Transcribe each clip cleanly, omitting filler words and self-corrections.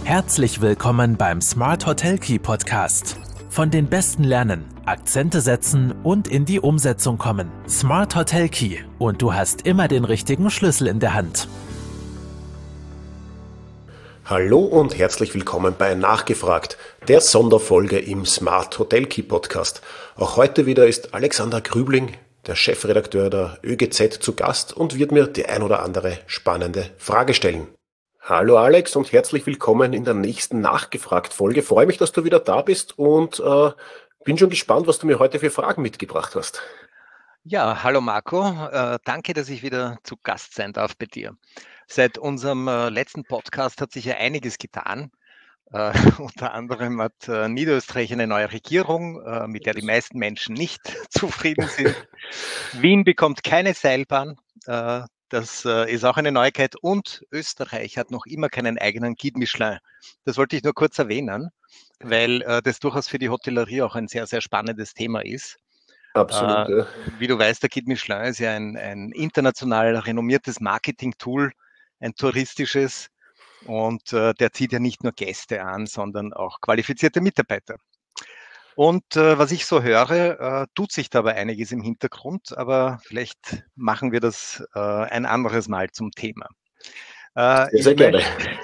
Herzlich willkommen beim Smart Hotel Key Podcast. Von den Besten lernen, Akzente setzen und in die Umsetzung kommen. Smart Hotel Key und du hast immer den richtigen Schlüssel in der Hand. Hallo und herzlich willkommen bei Nachgefragt, der Sonderfolge im Smart Hotel Key Podcast. Auch heute wieder ist Alexander Grübling, der Chefredakteur der ÖGZ, zu Gast und wird mir die ein oder andere spannende Frage stellen. Hallo Alex und herzlich willkommen in der nächsten Nachgefragt-Folge. Freue mich, dass du wieder da bist und bin schon gespannt, was du mir heute für Fragen mitgebracht hast. Ja, hallo Marco. Danke, dass ich wieder zu Gast sein darf bei dir. Seit unserem letzten Podcast hat sich ja einiges getan. Unter anderem hat Niederösterreich eine neue Regierung, mit der die meisten Menschen nicht zufrieden sind. Wien bekommt keine Seilbahn. Das ist auch eine Neuigkeit. Und Österreich hat noch immer keinen eigenen Guide Michelin. Das wollte ich nur kurz erwähnen, weil das durchaus für die Hotellerie auch ein sehr, sehr spannendes Thema ist. Absolut, ja. Wie du weißt, der Guide Michelin ist ja ein international renommiertes Marketing-Tool, ein touristisches. Und der zieht ja nicht nur Gäste an, sondern auch qualifizierte Mitarbeiter. Und was ich so höre, tut sich dabei einiges im Hintergrund, aber vielleicht machen wir das ein anderes Mal zum Thema. Sehr gerne.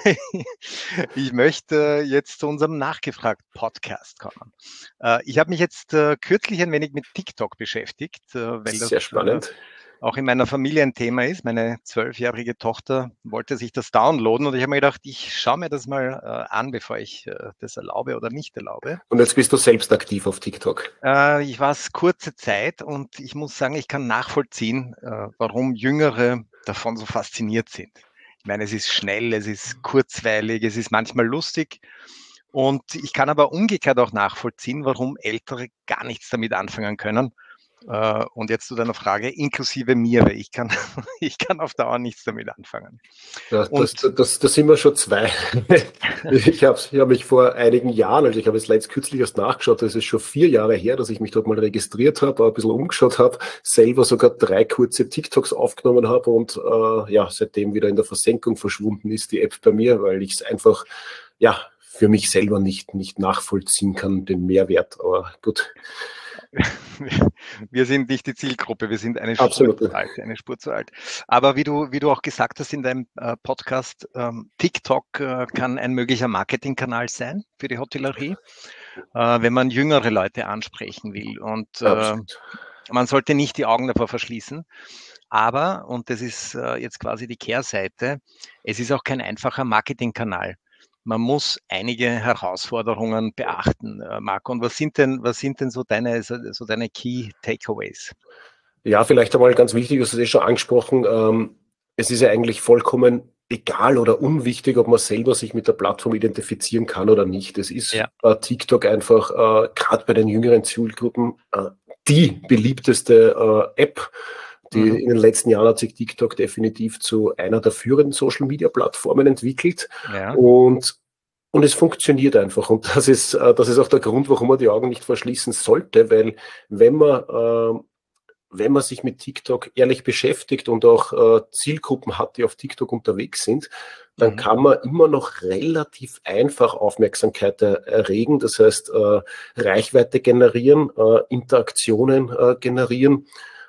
Ich möchte jetzt zu unserem Nachgefragt-Podcast kommen. Ich habe mich jetzt kürzlich ein wenig mit TikTok beschäftigt, weil das sehr spannend. Auch in meiner Familie ein Thema ist. Meine 12-jährige Tochter wollte sich das downloaden und ich habe mir gedacht, ich schaue mir das mal an, bevor ich das erlaube oder nicht erlaube. Und jetzt bist du selbst aktiv auf TikTok? Ich war es kurze Zeit und ich muss sagen, ich kann nachvollziehen, warum Jüngere davon so fasziniert sind. Ich meine, es ist schnell, es ist kurzweilig, es ist manchmal lustig und ich kann aber umgekehrt auch nachvollziehen, warum Ältere gar nichts damit anfangen können. Und jetzt zu deiner Frage, inklusive mir, weil ich kann auf Dauer nichts damit anfangen. Ja, da sind wir schon zwei. Ich habe mich vor einigen Jahren, also ich habe es kürzlich erst nachgeschaut, das ist schon 4 Jahre her, dass ich mich dort mal registriert habe, ein bisschen umgeschaut habe, selber sogar 3 kurze TikToks aufgenommen habe und seitdem wieder in der Versenkung verschwunden ist die App bei mir, weil ich es einfach für mich selber nicht nachvollziehen kann, den Mehrwert, aber gut. Wir sind nicht die Zielgruppe, wir sind eine Spur zu alt. Aber wie du auch gesagt hast in deinem Podcast, TikTok kann ein möglicher Marketingkanal sein für die Hotellerie, wenn man jüngere Leute ansprechen will. Und man sollte nicht die Augen davor verschließen. Aber, und das ist jetzt quasi die Kehrseite, es ist auch kein einfacher Marketingkanal. Man muss einige Herausforderungen beachten, Marco. Und was sind denn so deine Key Takeaways? Ja, vielleicht einmal ganz wichtig, das hast du schon angesprochen. Es ist ja eigentlich vollkommen egal oder unwichtig, ob man selber sich mit der Plattform identifizieren kann oder nicht. Es ist TikTok einfach, gerade bei den jüngeren Zielgruppen, die beliebteste App. In den letzten Jahren hat sich TikTok definitiv zu einer der führenden Social-Media-Plattformen entwickelt. Ja. Und es funktioniert einfach. Und das ist auch der Grund, warum man die Augen nicht verschließen sollte, weil wenn man sich mit TikTok ehrlich beschäftigt und auch Zielgruppen hat, die auf TikTok unterwegs sind, dann kann man immer noch relativ einfach Aufmerksamkeit erregen. Das heißt, Reichweite generieren, Interaktionen generieren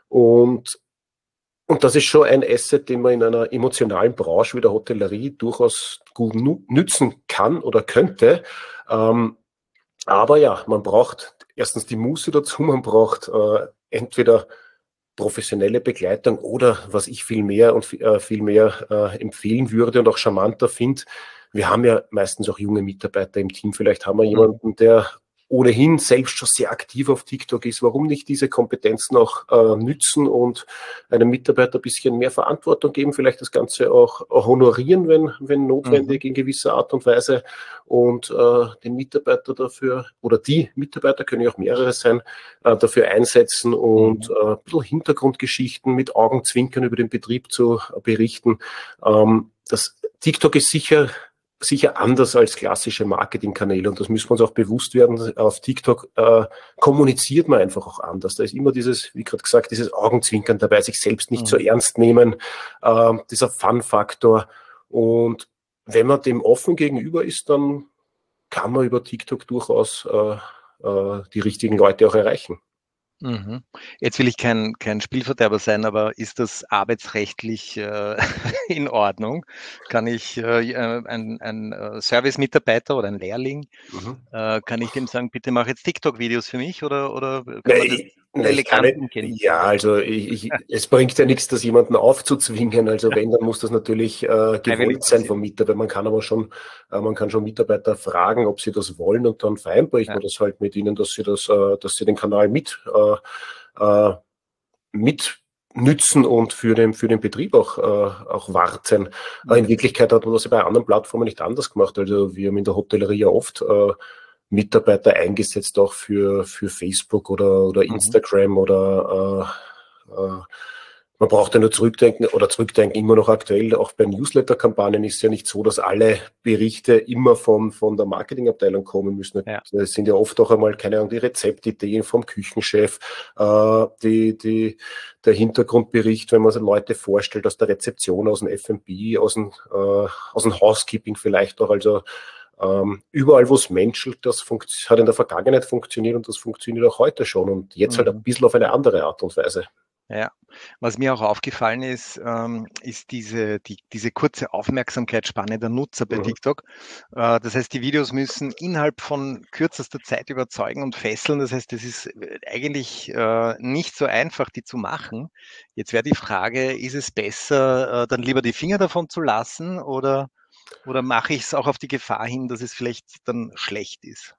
und das ist schon ein Asset, den man in einer emotionalen Branche wie der Hotellerie durchaus gut nützen kann oder könnte. Aber ja, man braucht erstens die Muße dazu, man braucht entweder professionelle Begleitung oder was ich viel mehr empfehlen würde und auch charmanter finde. Wir haben ja meistens auch junge Mitarbeiter im Team. Vielleicht haben wir jemanden, der ohnehin selbst schon sehr aktiv auf TikTok ist. Warum nicht diese Kompetenzen auch nützen und einem Mitarbeiter ein bisschen mehr Verantwortung geben, vielleicht das Ganze auch honorieren, wenn notwendig in gewisser Art und Weise und den Mitarbeiter dafür, oder die Mitarbeiter, können ja auch mehrere sein, dafür einsetzen und ein bisschen Hintergrundgeschichten mit Augenzwinkern über den Betrieb zu berichten. Das TikTok ist sicher anders als klassische Marketingkanäle und das müssen wir uns auch bewusst werden. Auf TikTok kommuniziert man einfach auch anders. Da ist immer dieses, wie gerade gesagt, dieses Augenzwinkern dabei, sich selbst nicht so ernst nehmen, dieser Fun-Faktor und wenn man dem offen gegenüber ist, dann kann man über TikTok durchaus die richtigen Leute auch erreichen. Mhm. Jetzt will ich kein Spielverderber sein, aber ist das arbeitsrechtlich in Ordnung? Kann ich ein Service-Mitarbeiter oder ein Lehrling, kann ich dem sagen, bitte mach jetzt TikTok-Videos für mich oder kann man das Ich kann elegant nicht, umgehen? ja, also es bringt ja nichts, das jemanden aufzuzwingen. Also wenn, dann muss das natürlich Freiwillig gewollt sein passieren. vom Mitarbeiter. Man kann schon Mitarbeiter fragen, ob sie das wollen, und dann vereinbare ich mir das halt mit ihnen, dass sie den Kanal mit nützen und für den Betrieb auch warten. In Wirklichkeit hat man das ja bei anderen Plattformen nicht anders gemacht. Also wir haben in der Hotellerie ja oft Mitarbeiter eingesetzt, auch für Facebook oder Instagram man braucht ja nur zurückdenken immer noch aktuell. Auch bei Newsletter-Kampagnen ist es ja nicht so, dass alle Berichte immer von der Marketingabteilung kommen müssen. Ja. Es sind ja oft auch einmal, keine Ahnung, die Rezeptideen vom Küchenchef, der Hintergrundbericht, wenn man so Leute vorstellt aus der Rezeption, aus dem F&B, aus dem Housekeeping vielleicht auch. Also überall, wo es menschelt, das hat in der Vergangenheit funktioniert und das funktioniert auch heute schon und jetzt halt ein bisschen auf eine andere Art und Weise. Ja, was mir auch aufgefallen ist, ist diese kurze Aufmerksamkeitsspanne der Nutzer bei TikTok. Das heißt, die Videos müssen innerhalb von kürzester Zeit überzeugen und fesseln. Das heißt, es ist eigentlich nicht so einfach, die zu machen. Jetzt wäre die Frage, ist es besser, dann lieber die Finger davon zu lassen oder mache ich es auch auf die Gefahr hin, dass es vielleicht dann schlecht ist?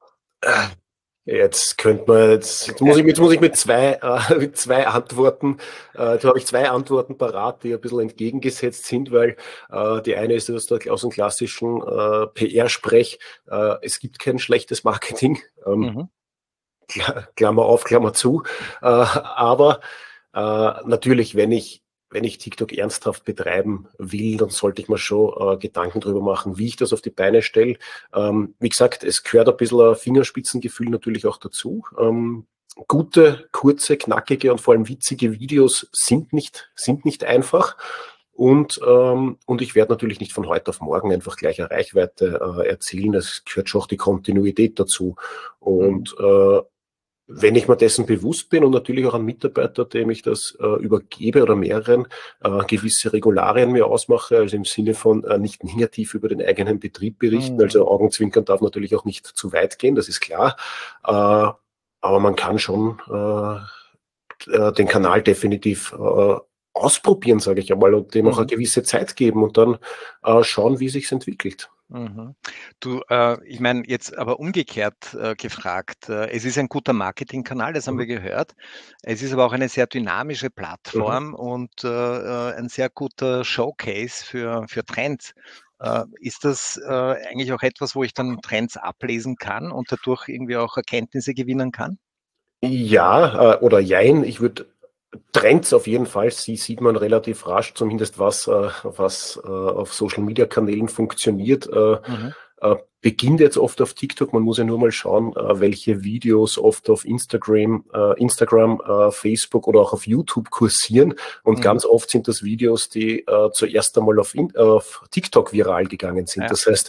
Jetzt muss ich mit zwei Antworten, da habe ich zwei Antworten parat, die ein bisschen entgegengesetzt sind, weil die eine ist aus dem klassischen PR-Sprech, es gibt kein schlechtes Marketing, Klammer auf, Klammer zu, aber natürlich, wenn ich TikTok ernsthaft betreiben will, dann sollte ich mir schon Gedanken drüber machen, wie ich das auf die Beine stelle. Wie gesagt, es gehört ein bisschen ein Fingerspitzengefühl natürlich auch dazu. Gute, kurze, knackige und vor allem witzige Videos sind nicht einfach. Und ich werde natürlich nicht von heute auf morgen einfach gleich eine Reichweite erzielen. Es gehört schon auch die Kontinuität dazu. Und wenn ich mir dessen bewusst bin und natürlich auch ein Mitarbeiter, dem ich das übergebe oder mehreren, gewisse Regularien mir ausmache, also im Sinne von nicht negativ über den eigenen Betrieb berichten, also Augenzwinkern darf natürlich auch nicht zu weit gehen, das ist klar, aber man kann schon den Kanal definitiv ausprobieren, sage ich einmal, und dem auch eine gewisse Zeit geben und dann schauen, wie sich's entwickelt. Du, ich meine, jetzt aber umgekehrt gefragt, es ist ein guter Marketingkanal, das haben wir gehört. Es ist aber auch eine sehr dynamische Plattform und ein sehr guter Showcase für Trends. Ist das eigentlich auch etwas, wo ich dann Trends ablesen kann und dadurch irgendwie auch Erkenntnisse gewinnen kann? Ja, oder jein. Ich würde Trends auf jeden Fall, sie sieht man relativ rasch, zumindest was auf Social-Media-Kanälen funktioniert. Beginnt jetzt oft auf TikTok. Man muss ja nur mal schauen, welche Videos oft auf Instagram, Facebook oder auch auf YouTube kursieren. Und ganz oft sind das Videos, die zuerst einmal auf TikTok viral gegangen sind. Ja. Das heißt,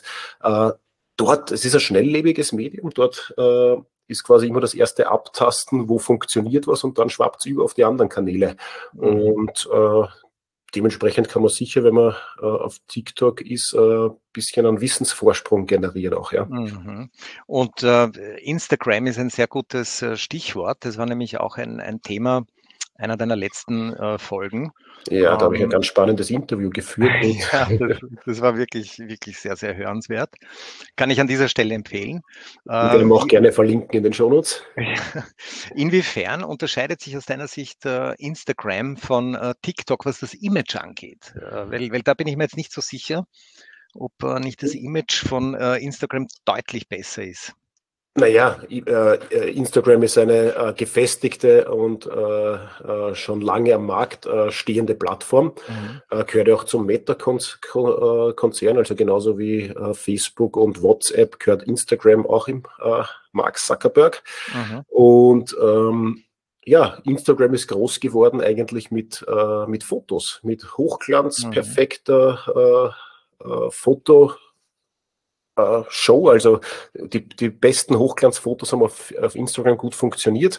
es ist ein schnelllebiges Medium. Dort ist quasi immer das erste Abtasten, wo funktioniert was, und dann schwappt es über auf die anderen Kanäle. Und dementsprechend kann man sicher, wenn man auf TikTok ist, ein bisschen einen Wissensvorsprung generieren auch, ja. Und Instagram ist ein sehr gutes Stichwort. Das war nämlich auch ein Thema einer deiner letzten Folgen. Ja, da habe ich ein ganz spannendes Interview geführt. Ja, das war wirklich, wirklich sehr, sehr hörenswert. Kann ich an dieser Stelle empfehlen. Den wir auch gerne verlinken in den Shownotes. Inwiefern unterscheidet sich aus deiner Sicht Instagram von TikTok, was das Image angeht? Weil da bin ich mir jetzt nicht so sicher, ob nicht das Image von Instagram deutlich besser ist. Naja, Instagram ist eine gefestigte und schon lange am Markt stehende Plattform. Gehört ja auch zum Meta-Konzern, also genauso wie Facebook und WhatsApp gehört Instagram auch im Mark Zuckerberg. Und ja, Instagram ist groß geworden eigentlich mit Fotos, mit Hochglanz, perfekter Show. Also die besten Hochglanzfotos haben auf Instagram gut funktioniert.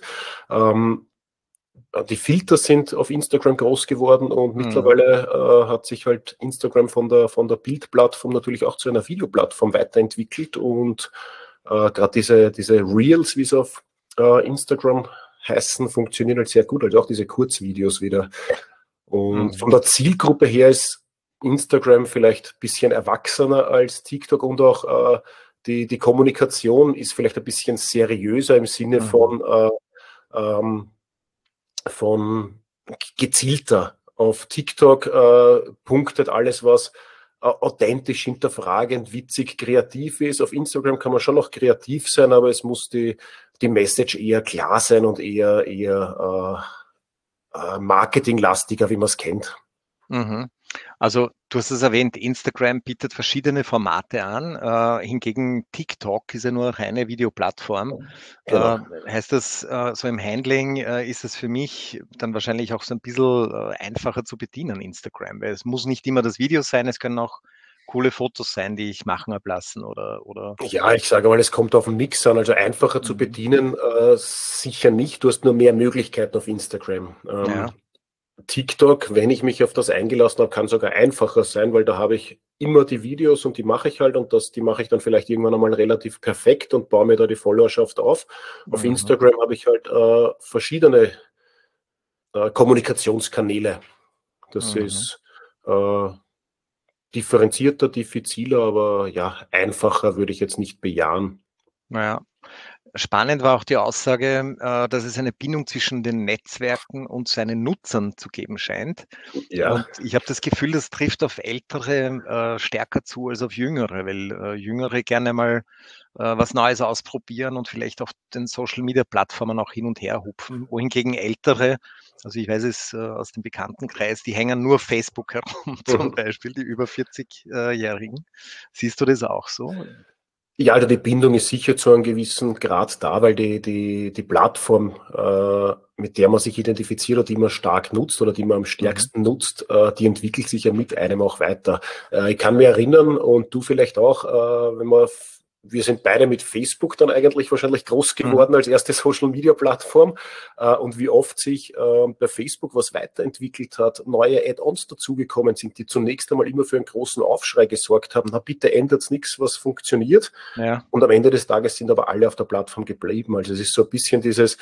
Die Filter sind auf Instagram groß geworden und mittlerweile hat sich halt Instagram von der Bildplattform natürlich auch zu einer Videoplattform weiterentwickelt und gerade diese Reels, wie es auf Instagram heißen, funktionieren halt sehr gut, also auch diese Kurzvideos wieder. Und von der Zielgruppe her ist Instagram vielleicht ein bisschen erwachsener als TikTok und auch die Kommunikation ist vielleicht ein bisschen seriöser im Sinne von gezielter. Auf TikTok punktet alles, was authentisch, hinterfragend, witzig, kreativ ist. Auf Instagram kann man schon noch kreativ sein, aber es muss die Message eher klar sein und eher marketinglastiger, wie man es kennt. Also du hast es erwähnt, Instagram bietet verschiedene Formate an, hingegen TikTok ist ja nur eine reine Videoplattform. Genau. Heißt das, so im Handling ist es für mich dann wahrscheinlich auch so ein bisschen einfacher zu bedienen, Instagram, weil es muss nicht immer das Video sein, es können auch coole Fotos sein, die ich machen habe lassen oder. Ja, ich sage mal, es kommt auf den Mix an, also einfacher zu bedienen sicher nicht, du hast nur mehr Möglichkeiten auf Instagram. TikTok, wenn ich mich auf das eingelassen habe, kann sogar einfacher sein, weil da habe ich immer die Videos und die mache ich halt und die mache ich dann vielleicht irgendwann einmal relativ perfekt und baue mir da die Followerschaft auf. Auf Instagram habe ich halt verschiedene Kommunikationskanäle. Das ist differenzierter, diffiziler, aber ja, einfacher würde ich jetzt nicht bejahen. Naja. Spannend war auch die Aussage, dass es eine Bindung zwischen den Netzwerken und seinen Nutzern zu geben scheint. Ja. Und ich habe das Gefühl, das trifft auf Ältere stärker zu als auf Jüngere, weil Jüngere gerne mal was Neues ausprobieren und vielleicht auf den Social-Media-Plattformen auch hin und her hupfen, wohingegen Ältere, also ich weiß es aus dem Bekanntenkreis, die hängen nur auf Facebook herum, zum Beispiel, die über 40-Jährigen. Siehst du das auch so? Ja, also die Bindung ist sicher zu einem gewissen Grad da, weil die Plattform, mit der man sich identifiziert oder die man stark nutzt oder die man am stärksten nutzt, die entwickelt sich ja mit einem auch weiter. Ich kann mich erinnern und du vielleicht auch, wir sind beide mit Facebook dann eigentlich wahrscheinlich groß geworden als erste Social-Media-Plattform und wie oft sich bei Facebook was weiterentwickelt hat, neue Add-ons dazugekommen sind, die zunächst einmal immer für einen großen Aufschrei gesorgt haben. Na bitte ändert's nichts, was funktioniert. Ja. Und am Ende des Tages sind aber alle auf der Plattform geblieben. Also es ist so ein bisschen dieses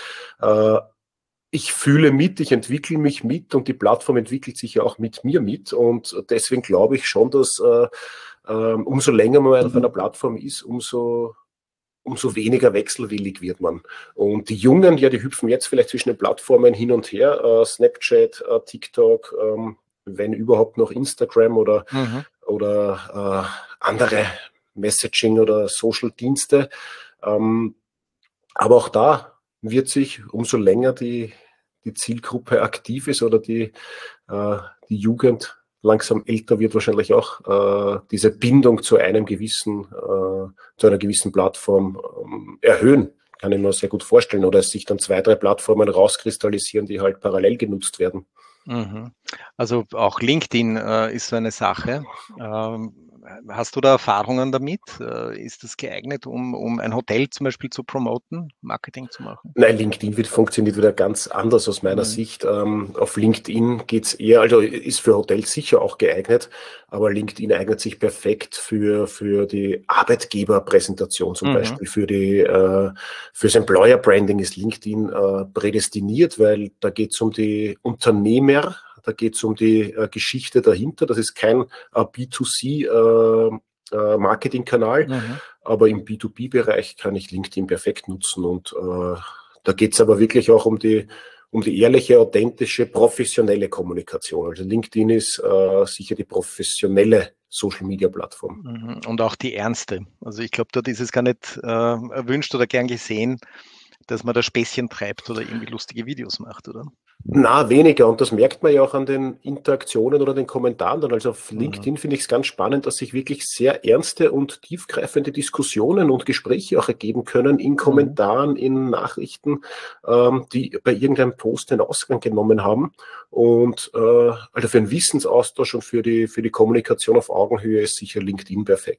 ich fühle mit, ich entwickle mich mit und die Plattform entwickelt sich ja auch mit mir mit und deswegen glaube ich schon, dass umso länger man auf einer Plattform ist, umso weniger wechselwillig wird man. Und die Jungen, ja, die hüpfen jetzt vielleicht zwischen den Plattformen hin und her, Snapchat, TikTok, wenn überhaupt noch Instagram oder andere Messaging- oder Social-Dienste. Aber auch da wird sich, umso länger die Zielgruppe aktiv ist oder die Jugend langsam älter wird, wahrscheinlich auch diese Bindung zu einer gewissen Plattform erhöhen. Kann ich mir sehr gut vorstellen. Oder es sich dann 2, 3 Plattformen rauskristallisieren, die halt parallel genutzt werden. Also auch LinkedIn ist so eine Sache. Hast du da Erfahrungen damit? Ist das geeignet, um ein Hotel zum Beispiel zu promoten, Marketing zu machen? Nein, LinkedIn funktioniert wieder ganz anders aus meiner Sicht. Auf LinkedIn geht's eher, also ist für Hotels sicher auch geeignet, aber LinkedIn eignet sich perfekt für die Arbeitgeberpräsentation zum Beispiel. Fürs Employer Branding ist LinkedIn prädestiniert, weil da geht's um die Unternehmer, da geht es um die Geschichte dahinter. Das ist kein B2C Marketingkanal, aber im B2B-Bereich kann ich LinkedIn perfekt nutzen. Und da geht es aber wirklich auch um die ehrliche, authentische, professionelle Kommunikation. Also LinkedIn ist sicher die professionelle Social-Media-Plattform. Und auch die ernste. Also ich glaube, dort ist es gar nicht erwünscht oder gern gesehen, dass man da Späßchen treibt oder irgendwie lustige Videos macht, oder? Na, weniger. Und das merkt man ja auch an den Interaktionen oder den Kommentaren dann. Also auf LinkedIn finde ich es ganz spannend, dass sich wirklich sehr ernste und tiefgreifende Diskussionen und Gespräche auch ergeben können in Kommentaren, in Nachrichten, die bei irgendeinem Post den Ausgang genommen haben. Und also für einen Wissensaustausch und für die Kommunikation auf Augenhöhe ist sicher LinkedIn perfekt.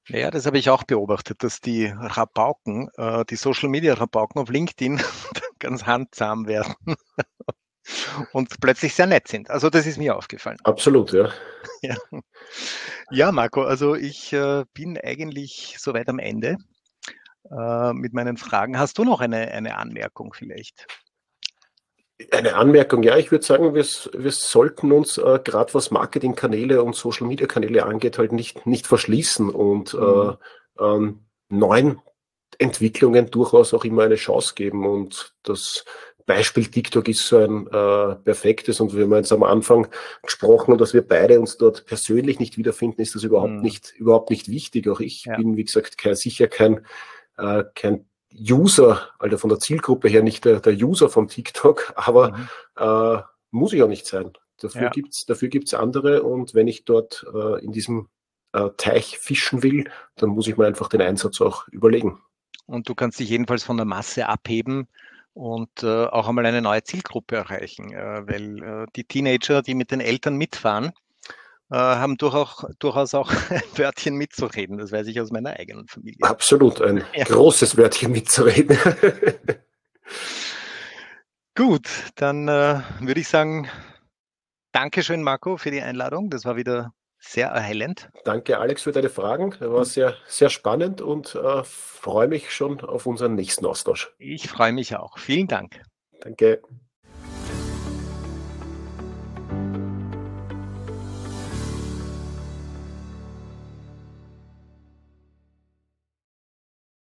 Ja, das habe ich auch beobachtet, dass die Rabauken, die Social-Media-Rabauken auf LinkedIn ganz handsam werden und plötzlich sehr nett sind. Also das ist mir aufgefallen. Absolut, ja. Ja, ja Marco, also ich bin eigentlich soweit am Ende mit meinen Fragen. Hast du noch eine Anmerkung vielleicht? Eine Anmerkung, ja, ich würde sagen, wir sollten uns gerade was Marketingkanäle und Social-Media-Kanäle angeht, halt nicht verschließen und neuen Entwicklungen durchaus auch immer eine Chance geben. Und das Beispiel TikTok ist so ein perfektes, und wir haben jetzt am Anfang gesprochen, dass wir beide uns dort persönlich nicht wiederfinden, ist das überhaupt nicht wichtig. Auch ich bin, wie gesagt, sicher kein User, also von der Zielgruppe her nicht der User von TikTok, aber muss ich auch nicht sein. Dafür gibt's andere, und wenn ich dort in diesem Teich fischen will, dann muss ich mir einfach den Einsatz auch überlegen. Und du kannst dich jedenfalls von der Masse abheben und auch einmal eine neue Zielgruppe erreichen, weil die Teenager, die mit den Eltern mitfahren, haben durchaus auch ein Wörtchen mitzureden. Das weiß ich aus meiner eigenen Familie. Absolut, ein großes Wörtchen mitzureden. Gut, dann würde ich sagen, Dankeschön, Marco, für die Einladung. Das war wieder sehr erhellend. Danke, Alex, für deine Fragen. Das war sehr, sehr spannend, und freue mich schon auf unseren nächsten Austausch. Ich freue mich auch. Vielen Dank. Danke.